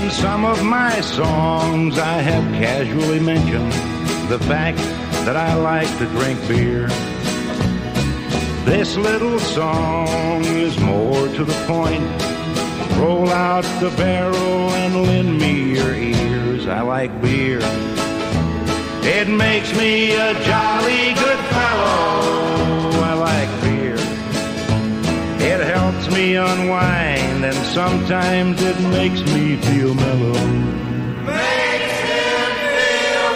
In some of my songs I have casually mentioned the fact that I like to drink beer. This little song is more to the point. Roll out the barrel and lend me your ears. I like beer. It makes me a jolly good fellow. I like beer. It helps me unwind, and sometimes it makes me feel mellow. Makes him feel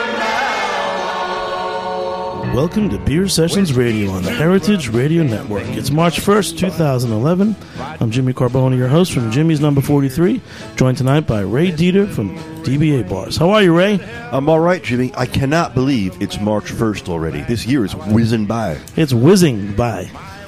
mellow. Welcome to Beer Sessions Radio on the Heritage Radio Network. It's March 1st, 2011. I'm Jimmy Carbone, your host from Jimmy's Number 43, joined tonight by Ray Dieter from DBA Bars. How are you, Ray? I'm all right, Jimmy. I cannot believe it's March 1st already. This year is whizzing by. It's whizzing by.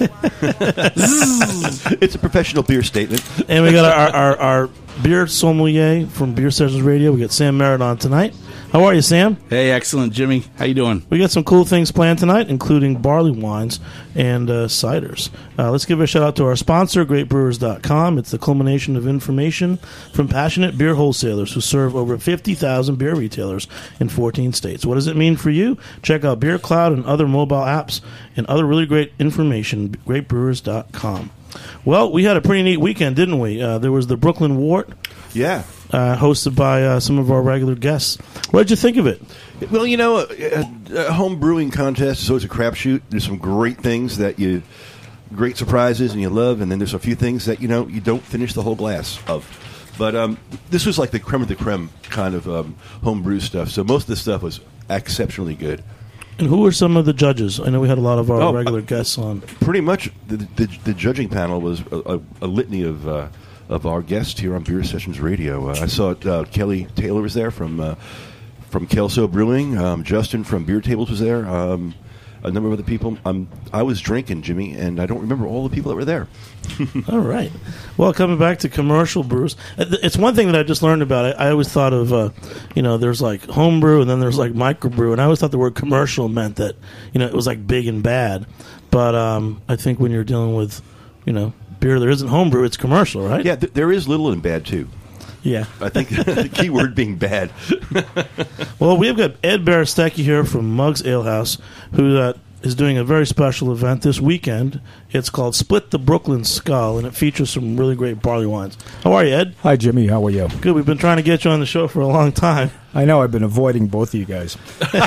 It's a professional beer statement. And we got our beer sommelier from Beer Sessions Radio. We got Sam Merritt on tonight. How are you, Sam? Hey, excellent, Jimmy. How you doing? We got some cool things planned tonight, including barley wines and ciders. Let's give a shout-out to our sponsor, GreatBrewers.com. It's the culmination of information from passionate beer wholesalers who serve over 50,000 beer retailers in 14 states. What does it mean for you? Check out Beer Cloud and other mobile apps and other really great information, GreatBrewers.com. Well, we had a pretty neat weekend, didn't we? There was the Brooklyn Wort. Yeah. Hosted by some of our regular guests. What did you think of it? Well, you know, a home brewing contest is always a crapshoot. There's some great things great surprises, and you love, and then there's a few things that, you don't finish the whole glass of. But this was like the creme of the creme kind of home brew stuff. So most of the stuff was exceptionally good. And who were some of the judges? I know we had a lot of our regular guests on. Pretty much the judging panel was a litany of our guests here on Beer Sessions Radio. I saw Kelly Taylor was there from Kelso Brewing. Justin from Beer Tables was there. A number of other people. I was drinking, Jimmy, and I don't remember all the people that were there. All right. Well, coming back to commercial brews, it's one thing that I just learned about. I always thought of, there's like homebrew and then there's like microbrew, and I always thought the word commercial meant that, it was like big and bad. But I think when you're dealing with, beer that isn't homebrew, it's commercial, right? Yeah, there is little and bad, too. Yeah. I think the key word being bad. Well, we've got Ed Barastecki here from Muggs Ale House, who is doing a very special event this weekend. It's called Split the Brooklyn Skull, and it features some really great barley wines. How are you, Ed? Hi, Jimmy. How are you? Good. We've been trying to get you on the show for a long time. I know. I've been avoiding both of you guys.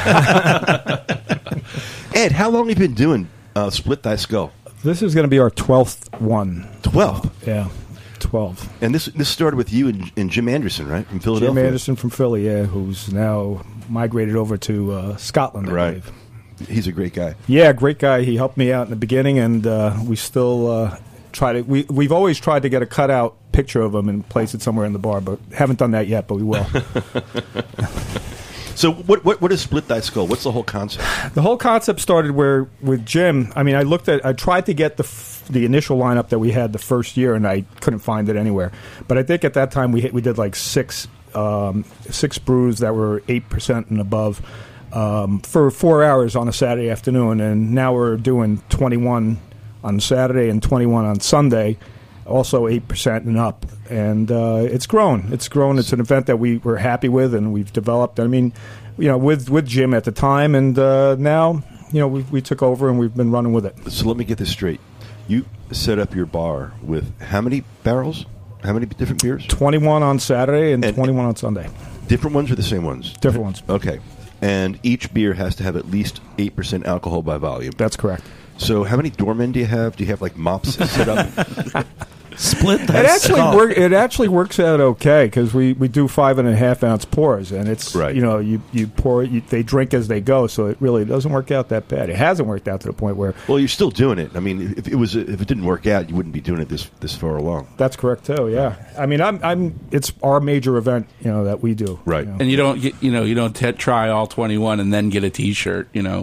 Ed, how long have you been doing Split Thy Skull? This is going to be our 12th one. 12th? Yeah. 12. And this started with you and Jim Anderson, right, from Philadelphia? Jim Anderson from Philly, yeah, who's now migrated over to Scotland, I believe. He's a great guy. Yeah, great guy. He helped me out in the beginning, and we still try to. We've always tried to get a cutout picture of him and place it somewhere in the bar, but haven't done that yet. But we will. So what is Split Thy Skull? What's the whole concept? The whole concept started with Jim. I mean, I tried to get the initial lineup that we had the first year, and I couldn't find it anywhere. But I think at that time we did like six brews that were 8% and above for 4 hours on a Saturday afternoon, and now we're doing 21 on Saturday and 21 on Sunday, also 8% and up. And it's grown. It's grown. It's an event that we were happy with, and we've developed. I mean, with Jim at the time, and now, we took over and we've been running with it. So let me get this straight. You set up your bar with how many barrels? How many different beers? 21 on Saturday and 21 on Sunday. Different ones or the same ones? Different ones. Okay. And each beer has to have at least 8% alcohol by volume. That's correct. So how many doormen do you have? Do you have like mops set up? Split that skull. It actually works out okay because we do 5.5 ounce pours, and it's right. You pour it, they drink as they go, so it really doesn't work out that bad. It hasn't worked out to the point where. Well, you're still doing it. I mean, if it didn't work out, you wouldn't be doing it this far along. That's correct too. Yeah, I mean, it's our major event, that we do. Right, and you don't try all 21 and then get a T-shirt, And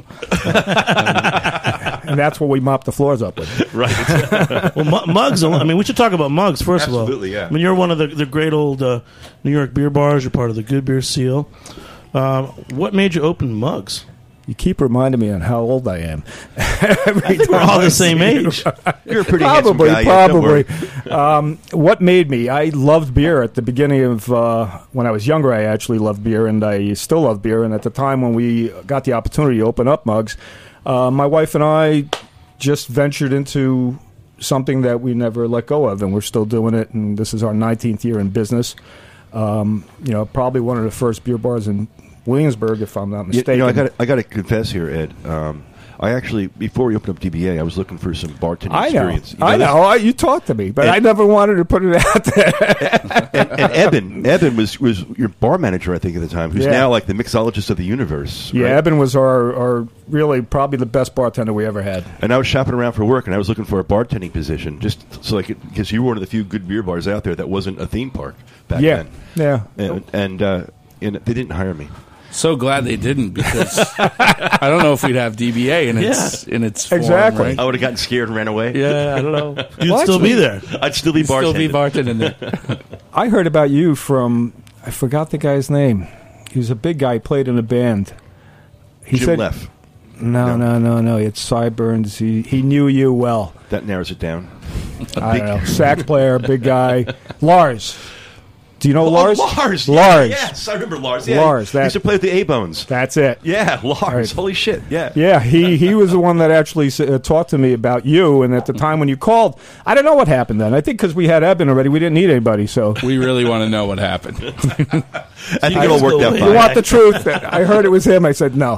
that's what we mop the floors up with. Right. Well, Muggs. I mean, we should talk about Muggs first of all. Absolutely, yeah. I mean, you're one of the great old New York beer bars. You're part of the Good Beer Seal. What made you open Muggs? You keep reminding me on how old I am. I think we're all the same age. You're a pretty Probably, handsome guy. Don't worry. What made me? I loved beer at the beginning of when I was younger. I actually loved beer, and I still love beer. And at the time when we got the opportunity to open up Mugs, my wife and I just ventured into something that we never let go of, and we're still doing it. And this is our 19th year in business. Probably one of the first beer bars in Williamsburg, if I'm not mistaken. I got to confess here, Ed. I actually, before we opened up DBA, I was looking for some bartending experience. I know. You talked to me, but I never wanted to put it out there. and Eben was your bar manager, I think, at the time, who's now like the mixologist of the universe. Yeah, right? Eben was our really probably the best bartender we ever had. And I was shopping around for work, and I was looking for a bartending position, just so because you were one of the few good beer bars out there that wasn't a theme park back then. Yeah. And they didn't hire me. So glad they didn't, because I don't know if we'd have DBA in its form, exactly. right? I would have gotten scared and ran away. Yeah, I don't know. You'd still be there. I'd still be bartending. Still be bartending there. I heard about you from, I forgot the guy's name. He was a big guy, played in a band. He Jim said, Leff. No. He had sideburns. He knew you well. That narrows it down. I don't know. Sax player, big guy. Lars. Do you know Lars? Lars. Lars. Yes, I remember Lars. Yeah, Lars. He used to play with the A-Bones. That's it. Yeah, Lars. Right. Holy shit. Yeah. Yeah, he was the one that actually talked to me about you. And at the time when you called, I don't know what happened then. I think because we had Eben already, we didn't need anybody. So We really want to know what happened. I think it all worked out you fine. want the truth? I heard it was him. I said no.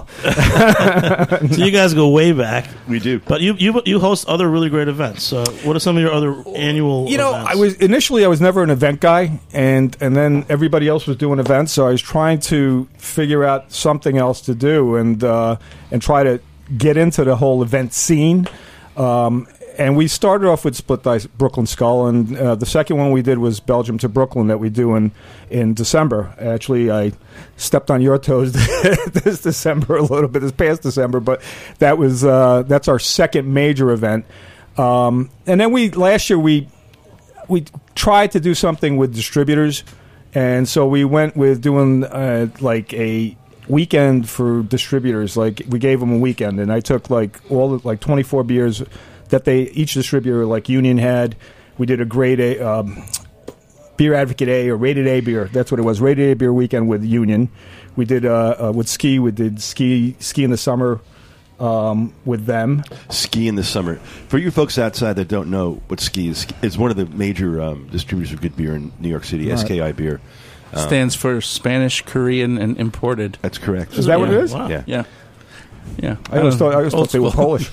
So you guys go way back. We do. But you host other really great events. What are some of your other annual events? I was never an event guy, and then everybody else was doing events, so I was trying to figure out something else to do and try to get into the whole event scene. And we started off with Split Dice Brooklyn Skull, and the second one we did was Belgium to Brooklyn that we do in December. Actually, I stepped on your toes this December a little bit, this past December, but that's our second major event. And then last year we tried to do something with distributors, and so we went with doing like a weekend for distributors. Like we gave them a weekend, and I took like 24 beers that each distributor, like Union had. We did a grade A, Beer Advocate A, or Rated A beer. That's what it was, Rated A beer weekend with Union. We did with Ski. We did Ski in the summer with them. Ski in the summer. For you folks outside that don't know what Ski is, it's one of the major distributors of good beer in New York City, Right. SKI Beer. Stands for Spanish, Korean, and Imported. That's correct. Is that what it is? Wow. Yeah. Yeah. I always thought they were Polish.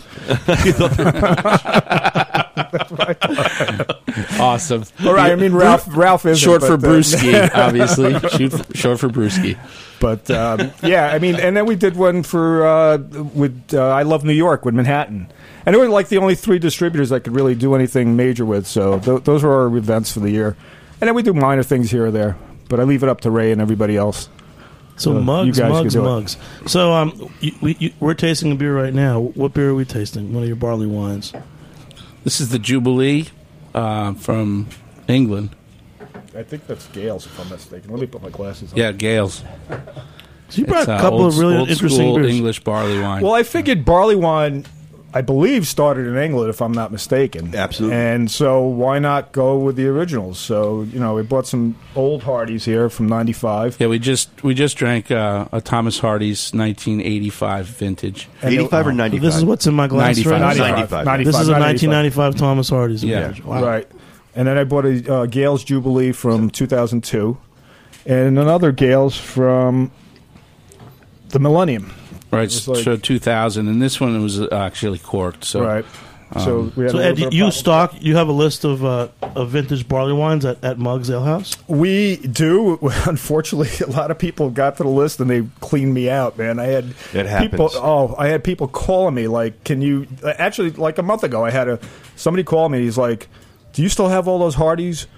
Awesome. All right, I mean Ralph is Short for Brewski, obviously. Short for Brewski. But yeah, I mean, and then we did one for with I Love New York with Manhattan, and it was like the only three distributors I could really do anything major with. So those were our events for the year, and then we do minor things here or there. But I leave it up to Ray and everybody else. So you mugs. guys can do it. So we're tasting a beer right now. What beer are we tasting? One of your barley wines. This is the Jubilee from England. I think that's Gales, if I'm not mistaken. Let me put my glasses on. Yeah, Gales. So you brought It's, a couple of really old interesting school beers. English barley wine. Well, I figured barley wine, I believe, started in England, if I'm not mistaken. Absolutely. And so why not go with the originals? So, we bought some old Hardies here from 95. Yeah, we just drank a Thomas Hardy's 1985 vintage. 85 or 95? This is what's in my glass 95. right now. 95. This is a 95. 1995 Thomas Hardy's. Yeah. Wow. Right. And then I bought a Gales Jubilee from 2002 and another Gales from the Millennium. Right, It was like- so 2000, and this one was actually corked. So Right. So we had So a little Ed, bit of you problem. you have a list of vintage barley wines at Mugs Ale House? We do. Unfortunately, a lot of people got to the list and they cleaned me out, man. I had It happens. people. I had people calling me like, "Can you?" Actually, like a month ago, I had somebody call me. He's like, "Do you still have all those Hardies?"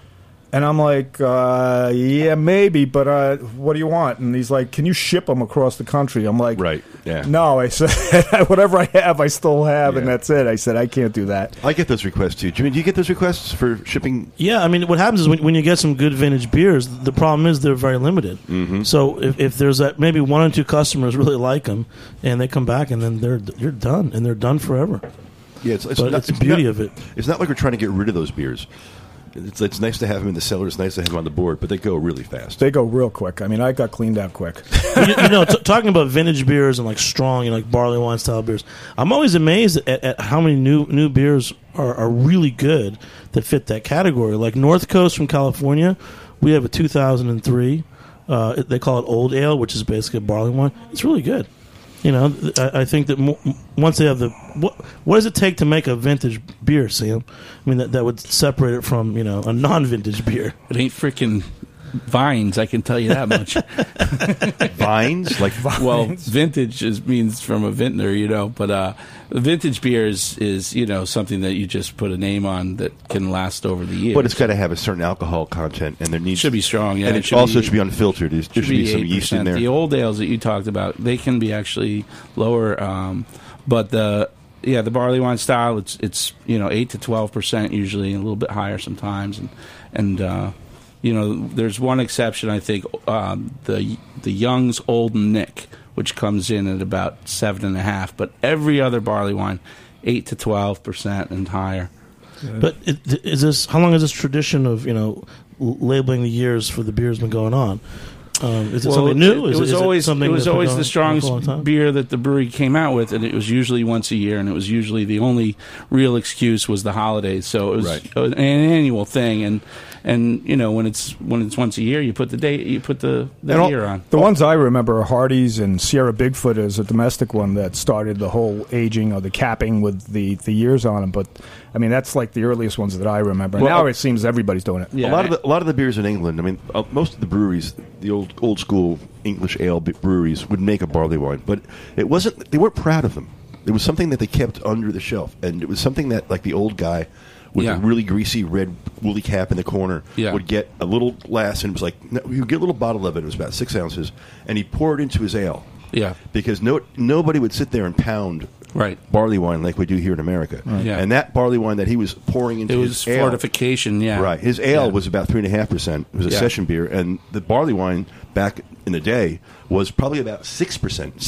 And I'm like, yeah, maybe, but what do you want? And he's like, can you ship them across the country? I'm like, Right, yeah. No, I said, whatever I have, I still have, and Yeah. that's it. I said, I can't do that. I get those requests too. Jimmy, do you get those requests for shipping? Yeah, I mean, what happens is when you get some good vintage beers, the problem is they're very limited. Mm-hmm. So if there's that maybe one or two customers really like them, and they come back, and then you're done, and they're done forever. Yeah, But it's the beauty of it. It's not like we're trying to get rid of those beers. It's nice to have them in the cellar. It's nice to have them on the board, but they go really fast. They go real quick. I mean, I got cleaned out quick. Talking about vintage beers and like strong, like barley wine style beers, I'm always amazed at how many new beers are really good that fit that category. Like North Coast from California, we have a 2003. They call it Old Ale, which is basically a barley wine. It's really good. I think that once they have what does it take to make a vintage beer, Sam? I mean, that would separate it from a non-vintage beer. It ain't freaking vines, I can tell you that much. Vines? Like Well, vintage means from a vintner, but vintage beer is something that you just put a name on that can last over the years. But it's got to have a certain alcohol content, and there needs should be strong, yeah. and it should be unfiltered. There should be some yeast in 8%. there. The old ales that you talked about, they can be actually lower, but the barley wine style, it's 8 to 12% usually, and a little bit higher sometimes, and there's one exception, I think, the Young's Old Nick, which comes in at about 7.5%, but every other barley wine, 8 to 12% and higher. But how long is this tradition of labeling the years for the beers been going on? Is it something new? It was always the on strongest for a long time? beer that the brewery came out with, and it was usually once a year, and it was usually the only real excuse was the holidays. So it was an annual thing, and when it's once a year, you put the date, you put the year on. The ones I remember are Hardy's, and Sierra Bigfoot is a domestic one that started the whole aging or the capping with the years on them. But I mean, that's like the earliest ones that I remember. Well, now it seems everybody's doing it. Yeah. A lot of the beers in England. I mean, most of the breweries, the old school English ale breweries, would make a barley wine, but it wasn't. They weren't proud of them. It was something that they kept under the shelf, and it was something that, like, the old guy with a really greasy red woolly cap in the corner would get a little glass, and it was like you get a little bottle of it. It was about 6 ounces, and he'd pour it into his ale. Yeah, because nobody would sit there and pound barley wine like we do here in America. Right. Yeah. And that barley wine that he was pouring into his ale, fortification. Yeah, right. His ale was about 3.5%. It was a session beer, and the barley wine back in the day was probably about 6%,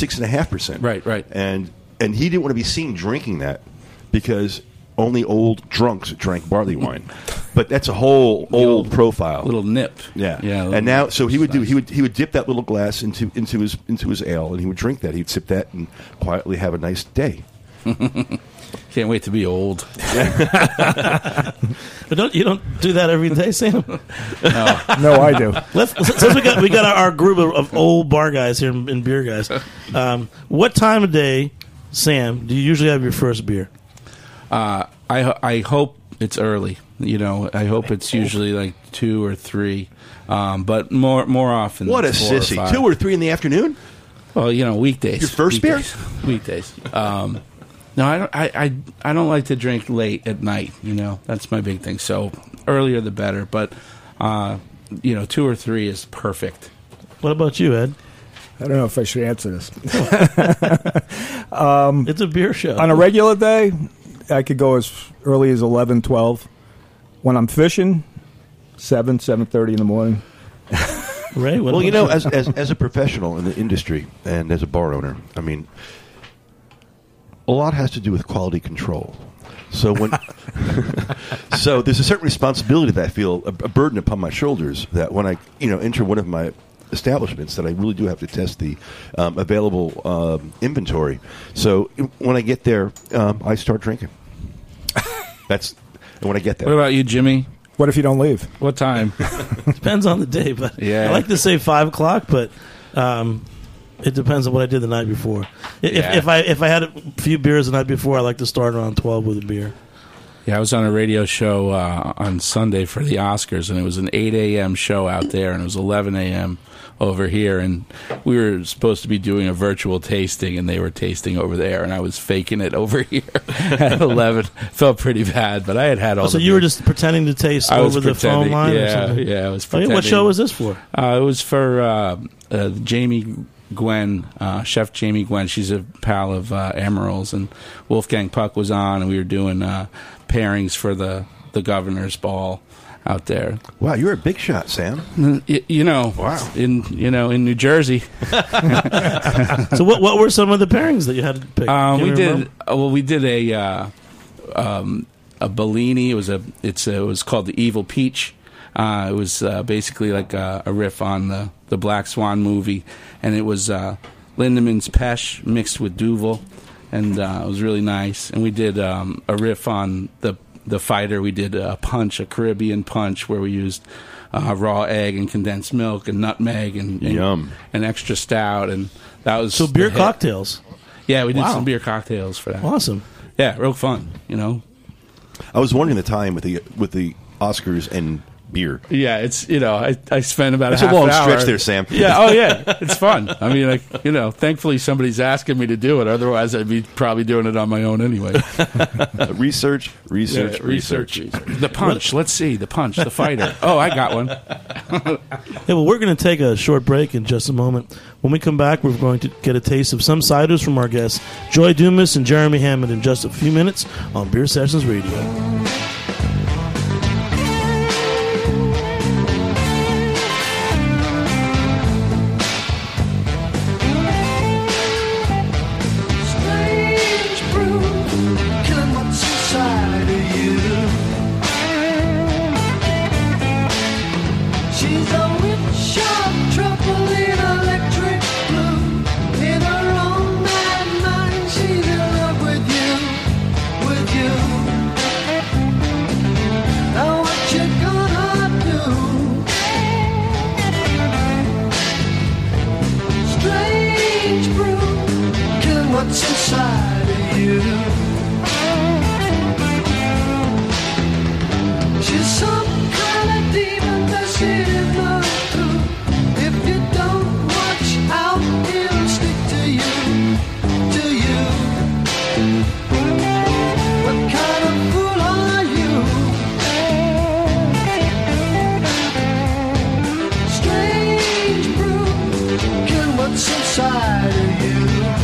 6.5%. Right. And he didn't want to be seen drinking that because only old drunks drank barley wine. But that's a whole old profile. Little nip. Yeah. And now, so he would dip that little glass into his ale, and he would drink that. He'd sip that and quietly have a nice day. Can't wait to be old. But you don't do that every day, Sam? No, I do. Since we got our group of old bar guys here and beer guys, what time of day, Sam, do you usually have your first beer? I hope it's early. I hope it's usually like 2 or 3, but more often. What a 4 or sissy! 5. 2 or 3 in the afternoon. Well, weekdays. Your first beer? Weekdays. No, I don't like to drink late at night. That's my big thing. So earlier the better. But 2 or 3 is perfect. What about you, Ed? I don't know if I should answer this. It's a beer show. On a regular day, I could go as early as 11, 12. When I'm fishing, 7:30 in the morning. Ray, Well, as a professional in the industry and as a bar owner, I mean, a lot has to do with quality control. So so there's a certain responsibility that I feel a burden upon my shoulders that when I enter one of my establishments that I really do have to test the available inventory. So when I get there, I start drinking. That's when I get there. What about you, Jimmy? What if you don't leave? What time? Depends on the day, but Yeah. I like to say 5 o'clock, but it depends on what I did the night before. If I had a few beers the night before, I like to start around 12 with a beer. Yeah, I was on a radio show on Sunday for the Oscars, and it was an 8 a.m. show out there, and it was 11 a.m. over here, and we were supposed to be doing a virtual tasting, and they were tasting over there, and I was faking it over here at 11. Felt pretty bad, but I had all So the you were beer. just pretending to taste I was over the phone pretending. line or Yeah, something? yeah, I was Oh, yeah, pretending. what show was this for? It was for Jamie Gwen, Chef Jamie Gwen. She's a pal of Emeril's, and Wolfgang Puck was on, and we were doing pairings for the governor's ball out there. Wow, you're a big shot, Sam. Wow. In New Jersey. So what were some of the pairings that you had to pick? Can you remember? We did a Bellini. It was called the Evil Peach. It was basically like a riff on the Black Swan movie, and it was Lindemann's Pesh mixed with Duvel, and it was really nice. And we did a riff on the fighter. We did a punch, a Caribbean punch, where we used raw egg and condensed milk and nutmeg and Yum. and extra stout, and that was So beer the hit. cocktails. Yeah, we did Wow. some beer cocktails for that. Awesome. Yeah, real fun. I was wondering the time with the Oscars and beer. Yeah, it's I spent about It's a a half long an hour. stretch there, Sam. Yeah, oh yeah, it's fun. I mean, thankfully somebody's asking me to do it. Otherwise, I'd be probably doing it on my own anyway. Research. Yeah, research. The punch. Let's see the punch. The fighter. Oh, I got one. Yeah, well, we're going to take a short break in just a moment. When we come back, we're going to get a taste of some ciders from our guests, Joy Dumas and Jeremy Hammond, in just a few minutes on Beer Sessions Radio. Strange brew, killing what's inside of you. She's a witch of trouble in electric blue. In her own mad mind, she's in love with you, with you. Now what you gonna do? Strange brew, killing what's inside of you. She's some kind of demon that's in the truth. If you don't watch out, it'll stick to you, to you. What kind of fool are you? Strange brew, killing what's inside of you.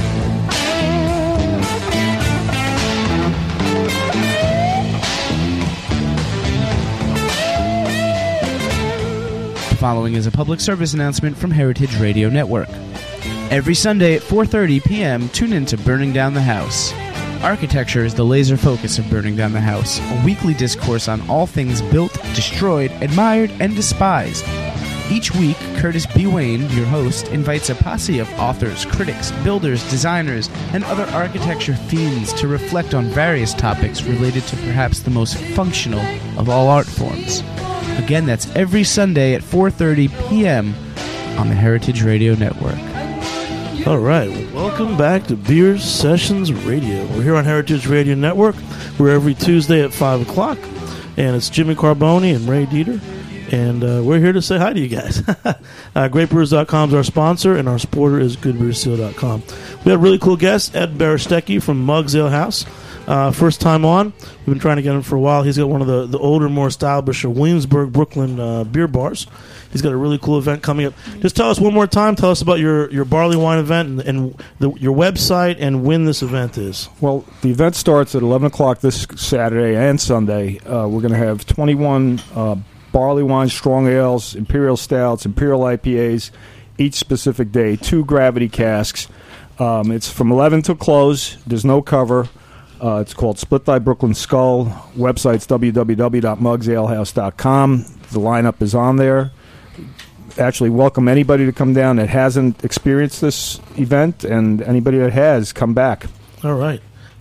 The following is a public service announcement from Heritage Radio Network. Every Sunday at 4:30 p.m., tune in to Burning Down the House. Architecture is the laser focus of Burning Down the House, a weekly discourse on all things built, destroyed, admired, and despised. Each week, Curtis B. Wayne, your host, invites a posse of authors, critics, builders, designers, and other architecture fiends to reflect on various topics related to perhaps the most functional of all art forms. Again, that's every Sunday at 4:30 p.m. on the Heritage Radio Network. All right, welcome back to Beer Sessions Radio. We're here on Heritage Radio Network. We're every Tuesday at 5 o'clock, and it's Jimmy Carboni and Ray Dieter, and we're here to say hi to you guys. GreatBrewers.com is our sponsor, and our supporter is GoodBrewsSeal.com. We have really cool guests, Ed Barastecki from Mugs Ale House. First time on. We've been trying to get him for a while. He's got one of the older, more established Williamsburg, Brooklyn beer bars. He's got a really cool event coming up. Just tell us one more time. Tell us about your barley wine event and your website and when this event is. Well, the event starts at 11 o'clock this Saturday and Sunday. We're going to have 21 barley wines, strong ales, imperial stouts, imperial IPAs, each specific day, 2 gravity casks. It's from 11 till close. There's no cover. It's called Split Thy Brooklyn Skull. Website's www.mugsalehouse.com. The lineup is on there. Actually, welcome anybody to come down that hasn't experienced this event, and anybody that has, come back. All right.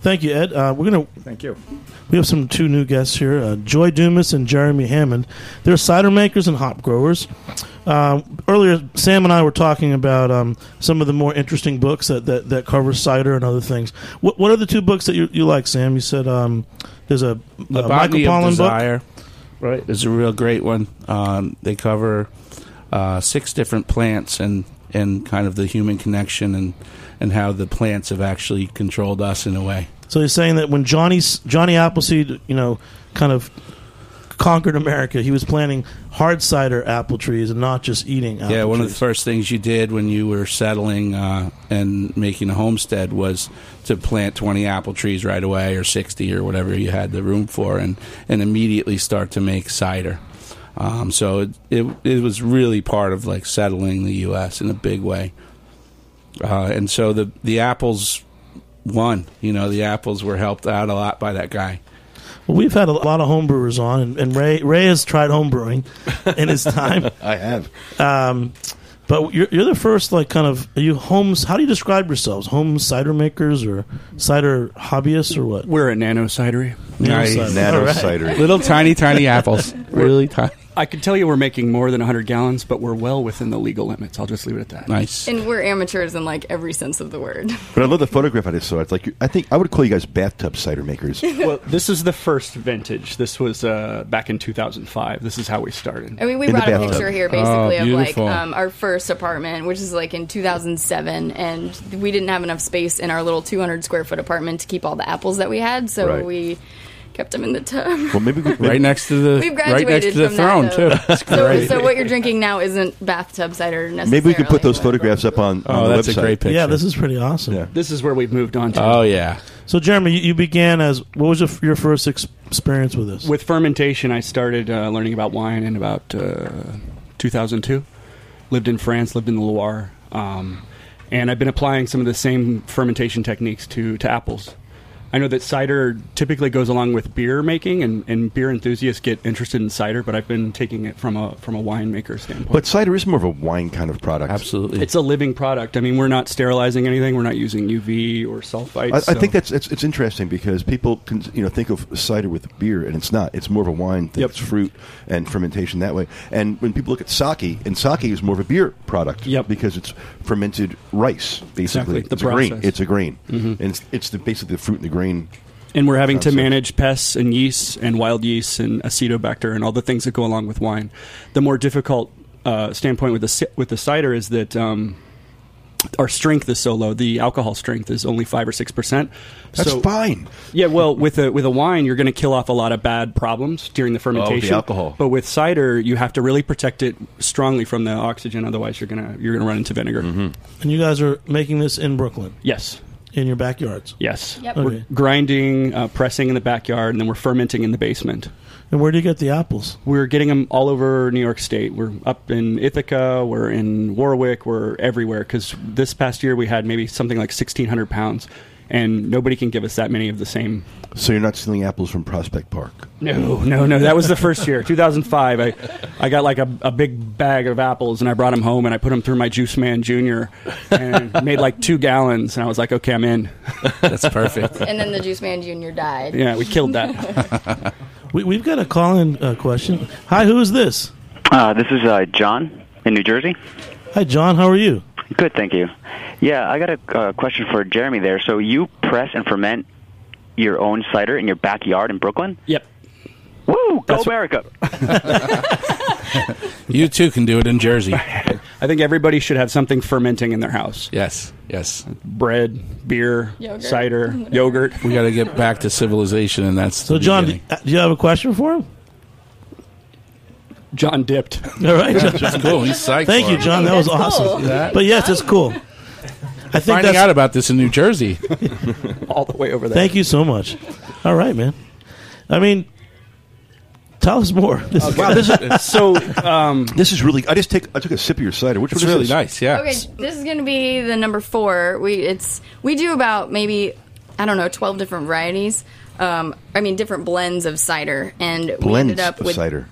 Thank you, Ed. Thank you. We have two new guests here, Joy Dumas and Jeremy Hammond. They're cider makers and hop growers. Earlier, Sam and I were talking about some of the more interesting books that cover cider and other things. What are the two books that you like, Sam? You said there's a The Michael Botany of Pollan book. Desire, right? Is a real great one. They cover 6 different plants and kind of the human connection and how the plants have actually controlled us in a way. So he's saying that when Johnny Appleseed, kind of conquered America, he was planting hard cider apple trees and not just eating apple trees. One of the first things you did when you were settling and making a homestead was to plant 20 apple trees right away, or 60, or whatever you had the room for, and immediately start to make cider. So it was really part of like settling the U.S. in a big way. And so the apples won. The apples were helped out a lot by that guy. Well, we've had a lot of homebrewers on, and Ray has tried homebrewing in his time. I have. But you're the first, are you homes? How do you describe yourselves? Home cider makers or cider hobbyists or what? We're a nano cidery. Nice. Nano All right. cider. Little tiny apples. Really tiny. I could tell you we're making more than 100 gallons, but we're well within the legal limits. I'll just leave it at that. Nice. And we're amateurs in every sense of the word. But I love the photograph I just saw. It's like I think I would call you guys bathtub cider makers. Well, this is the first vintage. This was back in 2005. This is how we started. I mean, we In the brought a bathtub. picture here basically of beautiful. our first apartment, which is in 2007, and we didn't have enough space in our little 200 square foot apartment to keep all the apples that we had, so Right. we kept them in the tub. Well, maybe Right next to the We've right next graduated to the from throne that, too. though. That's great. So what you're drinking now isn't bathtub cider necessarily. maybe we could put those photographs up on the that's website. a great picture. Yeah, this is pretty awesome. Yeah. This is where we've moved on to. Oh yeah. So, Jeremy, you began as what was your first experience with this? With fermentation, I started learning about wine in about 2002. Lived in France, lived in the Loire, and I've been applying some of the same fermentation techniques to apples. I know that cider typically goes along with beer making, and beer enthusiasts get interested in cider, but I've been taking it from a winemaker standpoint. But cider is more of a wine kind of product. Absolutely. It's a living product. I mean, we're not sterilizing anything. We're not using UV or sulfites. I think it's interesting because people can think of cider with beer, and it's not. It's more of a wine thing. Yep. It's fruit and fermentation that way. And when people look at sake, and sake is more of a beer product. Yep. Because it's fermented rice, basically. Exactly, the It's a grain. process. It's a grain, and it's basically the fruit and the grain. And we're having to Sounds manage pests and yeasts and wild yeasts and acetobacter and all the things that go along with wine. The more difficult standpoint with the cider is that our strength is so low. The alcohol strength is only 5 or 6%. That's fine. Yeah, well, with a wine, you're going to kill off a lot of bad problems during the fermentation. alcohol. But with cider, you have to really protect it strongly from the oxygen. Otherwise, you're gonna run into vinegar. And you guys are making this in Brooklyn, Yes. in your backyards. Yes. Yep. Okay. We're grinding, pressing in the backyard, and then we're fermenting in the basement. And where do you get the apples? We're getting them all over New York State. We're up in Ithaca. We're in Warwick. We're everywhere because this past year we had maybe something like 1,600 pounds, and nobody can give us that many of the same. So you're not stealing apples from Prospect Park. No. That was the first year, 2005. I got like a big bag of apples, and I brought them home, and I put them through my Juice Man Jr. and made like 2 gallons, and I was like, okay, I'm in. That's perfect. And then the Juice Man Jr. died. Yeah, we killed that. We've got a call-in question. Hi, who is this? This is John in New Jersey. Hi, John. How are you? Good, thank you. Yeah, I got a question for Jeremy there. So you press and ferment your own cider in your backyard in Brooklyn? Yep. Woo! Go America! You too can do it in Jersey. I think everybody should have something fermenting in their house. Yes. Bread, beer, Yogurt. cider, yogurt. We got to get back to civilization, and that's So, the John, do beginning. you have a question for him? John dipped. All right, John. That's cool. He's psyched. Thank for you, it. John. That was That's cool. awesome. But yes, it's cool. I think Finding that's. out about this in New Jersey. All the way over there. Thank you so much. All right, man. I mean, tell us more. This is, Wow, this is So, this is really. I took a sip of your cider. Which It's one is really this? nice. Yeah. Okay, this is going to be the number 4. We do about maybe 12 different varieties. Different blends of cider, and we Blends ended up of with cider.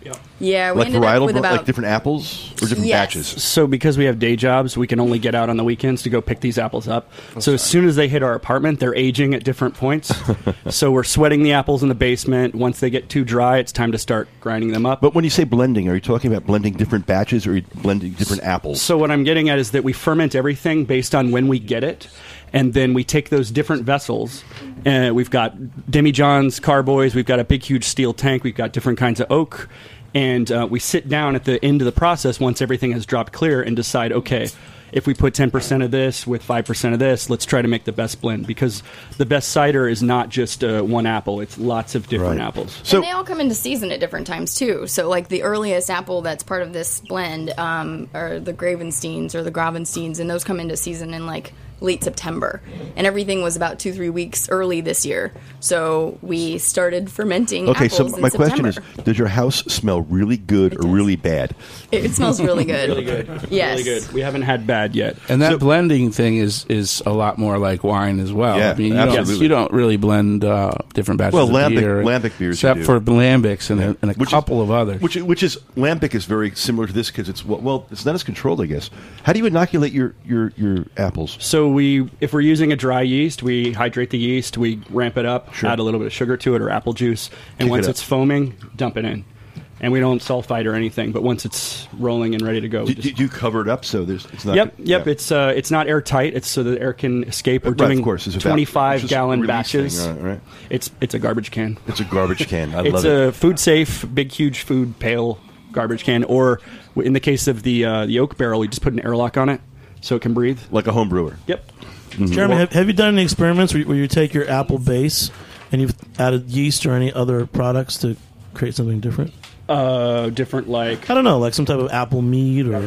Yeah, we like ended up varietal, with about like different apples or different Yes. batches. So because we have day jobs, we can only get out on the weekends to go pick these apples up. So as soon as they hit our apartment, they're aging at different points. So we're sweating the apples in the basement. Once they get too dry, it's time to start grinding them up. But when you say blending, are you talking about blending different batches or are you blending different apples? So what I'm getting at is that we ferment everything based on when we get it, and then we take those different vessels. We've got demijohns, carboys, we've got a big, huge steel tank, we've got different kinds of oak, and we sit down at the end of the process once everything has dropped clear and decide, okay, if we put 10% of this with 5% of this, let's try to make the best blend, because the best cider is not just one apple, it's lots of different Right. apples. So and they all come into season at different times too. So, like the earliest apple that's part of this blend are the Gravensteins or the Gravensteins, and those come into season in like late September. And everything was about 2-3 weeks early this year. So we started fermenting okay, apples so in my question is, September. does your house smell really good or really bad? It smells really good. Really good. Yes. Really good. We haven't had bad yet. And that blending thing is a lot more like wine as well. Yeah, I mean, absolutely. you don't really blend different batches Well, of beer. lambic beers except you do. for lambics and a Which is- couple of others. Which is lambic is very similar to this because it's well, it's not as controlled, I guess. How do you inoculate your apples? So if we're using a dry yeast, we hydrate the yeast, we ramp it up, Sure. add a little bit of sugar to it or apple juice, and Kick once it up. it's foaming, dump it in. And we don't sulfite or anything, but once it's rolling and ready to go, we Do just- you cover it up so it's not? Yep. yeah. It's not airtight. It's so that air can escape. We're Right, doing of course, it's a 25-gallon release batches. thing, right. It's a garbage can. It's a garbage can. I It's love it. a food safe, big, huge food pail garbage can. Or in the case of the oak barrel, we just put an airlock on it so it can breathe. Like a home brewer. Yep. Jeremy, have you done any experiments where you take your apple base and you've added yeast or any other products to create something different? Different like I don't know, like some type of apple mead or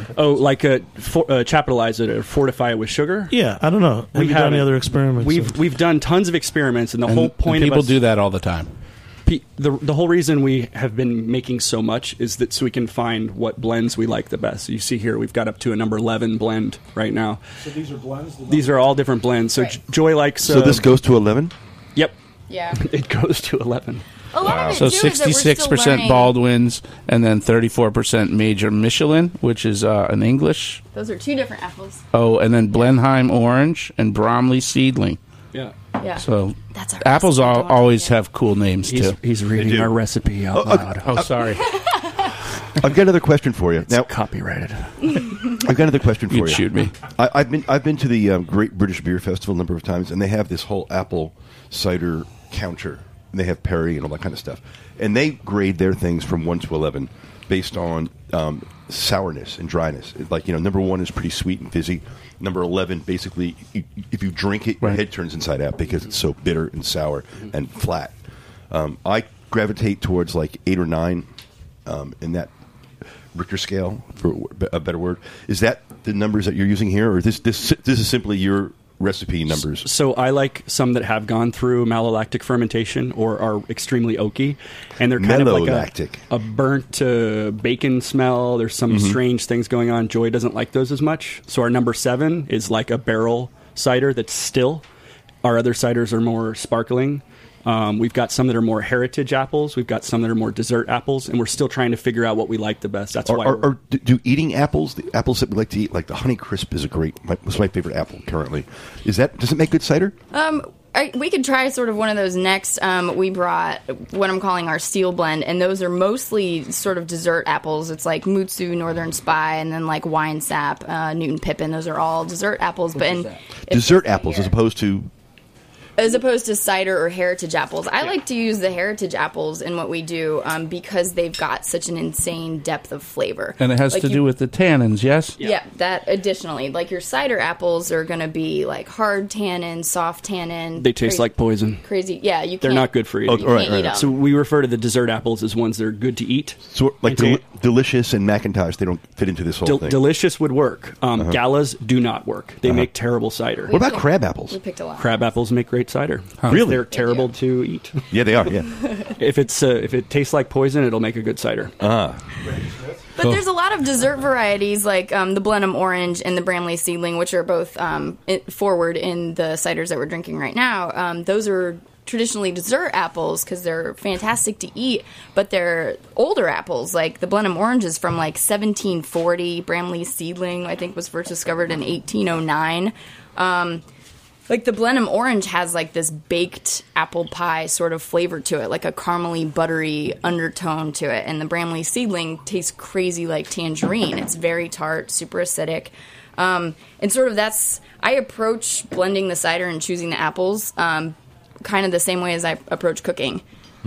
chapitalize it or fortify it with sugar. yeah, I don't know. Have you done any other experiments? We've done tons of experiments, and the whole point people of us, do that all the time. The whole reason we have been making so much is that so we can find what blends we like the best. So you see here, we've got up to a number 11 blend right now. So these are blends? These are all different blends. So Right. Joy likes. So this goes to 11. Yep, Yeah. it goes to 11. A lot of it So too is that we're still 66% learning- Baldwins and then 34% Major Michelin, which is an English. Those are two different apples. Oh, and then Blenheim Orange and Bromley Seedling. Yeah, Yeah. So That's our apples recipe. Don't always forget. have cool names too. he's reading do. our recipe out loud. Oh, sorry. I've got another question for you. Now, Copyrighted. I've got another question for You'd you. shoot me. I've been to the Great British Beer Festival a number of times, and they have this whole apple cider counter. And they have Perry and all that kind of stuff, and they grade their things from 1 to 11 based on sourness and dryness. Like number 1 is pretty sweet and fizzy. Number 11, basically, if you drink it, your Right. head turns inside out because it's so bitter and sour and flat. I gravitate towards like 8 or 9 in that Richter scale, for a better word. Is that the numbers that you're using here, or this is simply your recipe numbers? So I like some that have gone through malolactic fermentation or are extremely oaky, and they're kind of like Malolactic. a burnt bacon smell. There's some strange things going on. Joy doesn't like those as much. So our number 7 is like a barrel cider that's still. Our other ciders are more sparkling. We've got some that are more heritage apples. We've got some that are more dessert apples, and we're still trying to figure out what we like the best. That's why. Or do eating apples, the apples that we like to eat, like the Honey Crisp is was my favorite apple currently. Does it make good cider? We could try sort of one of those next. We brought what I'm calling our steel blend, and those are mostly sort of dessert apples. It's like Mutsu, Northern Spy, and then like Wine Sap, Newton Pippin. Those are all dessert apples. Dessert apples as opposed to... As opposed to cider or heritage apples. I like to use the heritage apples in what we do because they've got such an insane depth of flavor. And it has Like to you- do with the tannins, yes? Yeah, that additionally. Like your cider apples are going to be like hard tannin, soft tannin. they taste like poison. crazy. Yeah, you can't. They're not good for eating. You can't eat 'em. So we refer to the dessert apples as ones that are good to eat. So, like And Delicious and Macintosh, they don't fit into this whole thing. Delicious would work. Galas do not work. They make terrible cider. What about crab apples? We picked a lot. Crab apples make great cider. Really? They're terrible to eat. Yeah, they are. Yeah. If it tastes like poison, it'll make a good cider. But there's a lot of dessert varieties like the Blenheim Orange and the Bramley Seedling, which are both forward in the ciders that we're drinking right now. Those are traditionally dessert apples because they're fantastic to eat, but they're older apples. Like the Blenheim Orange is from like 1740. Bramley Seedling, I think, was first discovered in 1809. Like the Blenheim Orange has like this baked apple pie sort of flavor to it, like a caramely, buttery undertone to it. And the Bramley Seedling tastes crazy like tangerine. It's very tart, super acidic. And sort of I approach blending the cider and choosing the apples kind of the same way as I approach cooking.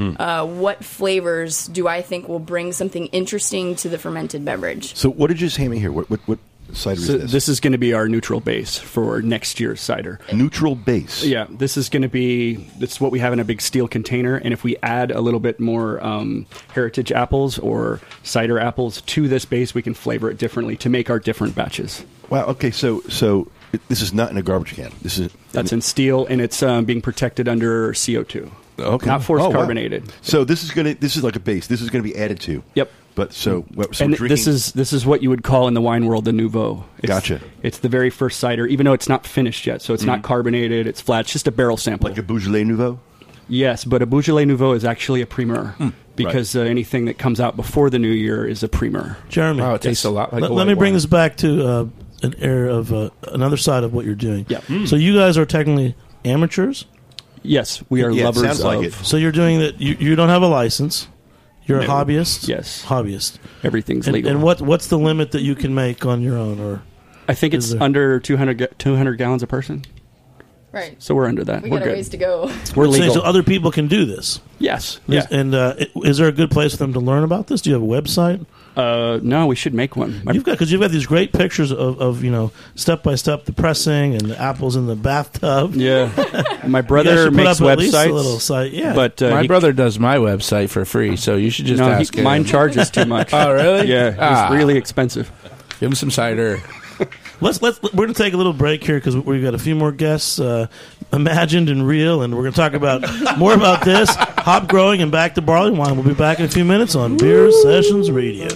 What flavors do I think will bring something interesting to the fermented beverage? So what did you just hand me here? What cider So is this? this is going to be our neutral base for next year's cider. Neutral base. Yeah, this is going to be, that's what we have in a big steel container, and if we add a little bit more heritage apples or cider apples to this base, we can flavor it differently to make our different batches. Wow. Okay. So this is not in a garbage can. That's in steel, and it's being protected under CO2. Okay. Not force Oh, wow. carbonated. So this is like a base. This is going to be added to. Yep. But so And drinking, this is what you would call in the wine world the nouveau. Gotcha. It's the very first cider, even though it's not finished yet. So it's not carbonated. It's flat. It's just a barrel sample. like a Beaujolais Nouveau. Yes, but a Beaujolais nouveau is actually a primeur because anything that comes out before the new year is a primeur. Jeremy. Wow, it tastes a lot like Let a me white bring wine. this back to an area of another side of what you're doing. Yeah. So you guys are technically amateurs. Yes, we are Yeah, it lovers sounds like of it. So you're doing that. You don't have a license. You're a No. hobbyist. Yes. Hobbyist. everything's And, legal. and what's the limit that you can make on your own? Or I think it's is there- under 200 gallons a person. Right. So we're under that. We We're got a good. ways to go. We're saying legal. so other people can do this. Yes. Yeah. And is there a good place for them to learn about this? Do you have a website? No, we should make one. You've got these great pictures of step by step the pressing and the apples in the bathtub. Yeah. My You guys brother should put makes up at least a websites. little site. Yeah. But My he- brother does my website for free, so you should just no, ask him. mine charges too much. Oh, really? Yeah, it's really expensive. Give him some cider. we're going to take a little break here because we've got a few more guests, imagined and real, and we're going to talk about more about this hop growing and back to barley wine. We'll be back in a few minutes on Beer Sessions Radio.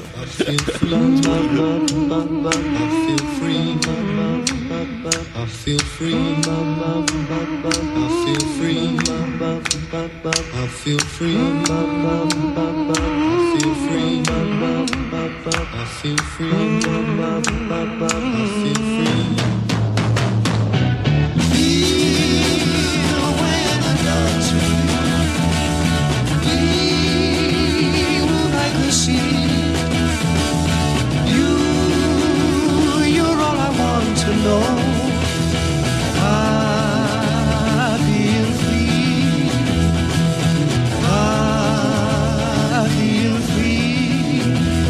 I feel free, I feel free, I feel free, I feel free, I feel free, I feel free. Lead away the dance we will like the sea. You're all I want to know. I feel free. I feel free.